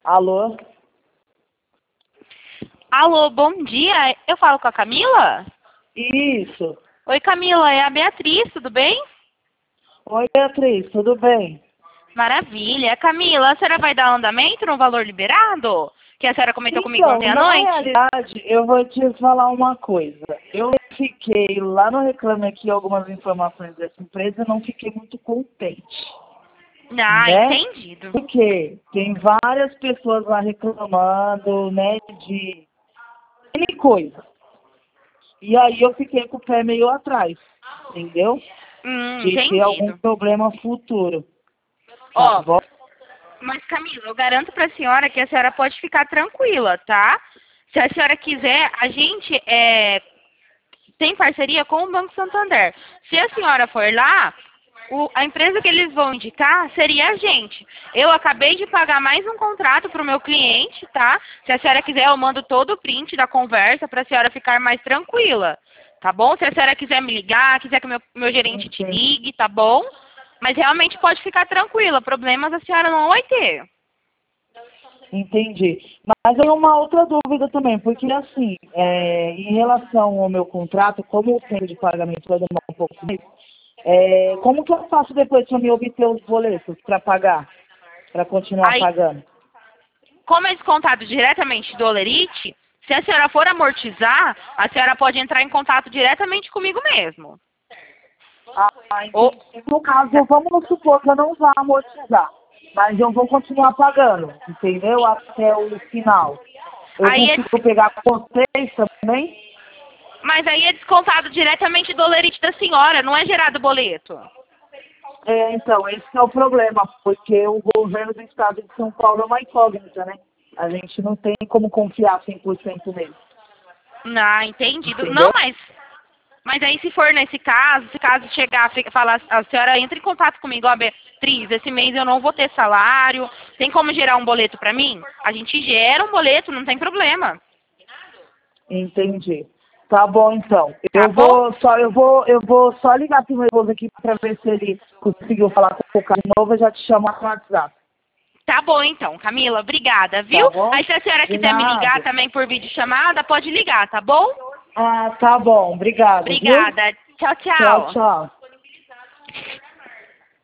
Alô? Alô, bom dia. Eu falo com a Camila? Isso. Oi, Camila, é a Beatriz, tudo bem? Oi, Beatriz, tudo bem? Maravilha. Camila, a senhora vai dar andamento no valor liberado? Que a senhora comentou comigo Então, ontem à na noite? realidade, eu vou te falar uma coisa. Eu fiquei lá no Reclame Aqui algumas informações dessa empresa e não fiquei muito contente, Ah, né? entendido. Porque tem várias pessoas lá reclamando, né, de N coisa. E aí eu fiquei com o pé meio atrás, entendeu? De ter algum Entendido. problema futuro, tá Ó, bom? mas Camila, eu garanto pra senhora que a senhora pode ficar tranquila, tá? Se a senhora quiser, a gente tem parceria com o Banco Santander. Se a senhora for lá, a empresa que eles vão indicar seria a gente. Eu acabei de pagar mais um contrato para o meu cliente, tá? Se a senhora quiser, eu mando todo o print da conversa para a senhora ficar mais tranquila, tá bom? Se a senhora quiser me ligar, quiser que o meu gerente te Entendi. ligue, tá bom? Mas realmente pode ficar tranquila, problemas a senhora não vai ter. Entendi. Mas eu tenho uma outra dúvida também, porque assim, em relação ao meu contrato, como o tempo de pagamento vai demorar um pouco mais, como que eu faço depois para me obter os boletos para pagar, para continuar Aí, pagando? como é descontado diretamente do Olerite, se a senhora for amortizar, a senhora pode entrar em contato diretamente comigo mesmo. Ou, Entendi. No caso, vamos supor que eu não vá amortizar, mas eu vou continuar pagando, entendeu? Até o final. Eu aí consigo pegar com vocês também? mas aí é descontado diretamente do Olerite da senhora, não é gerado boleto. Então, esse é o problema, porque o governo do estado de São Paulo é uma incógnita, né? A gente não tem como confiar 100% nele, Ah, entendido. Não, entendeu? mas aí se for nesse caso, se caso chegar, falar, a senhora entra em contato comigo, ó, Beatriz, esse mês eu não vou ter salário, tem como gerar um boleto pra mim? A gente gera um boleto, não tem problema. Entendi. Tá bom, então. Tá bom? Eu vou só ligar pro meu esposo aqui para ver se ele conseguiu falar com o cara de novo, eu já te chamo no WhatsApp. Tá bom então, Camila, obrigada, Tá viu? bom? Aí se a senhora De quiser me ligar nada. também por videochamada, pode ligar, tá bom? Ah, tá bom. Obrigado, viu? Obrigada. Tchau, Tchau, tchau. tchau.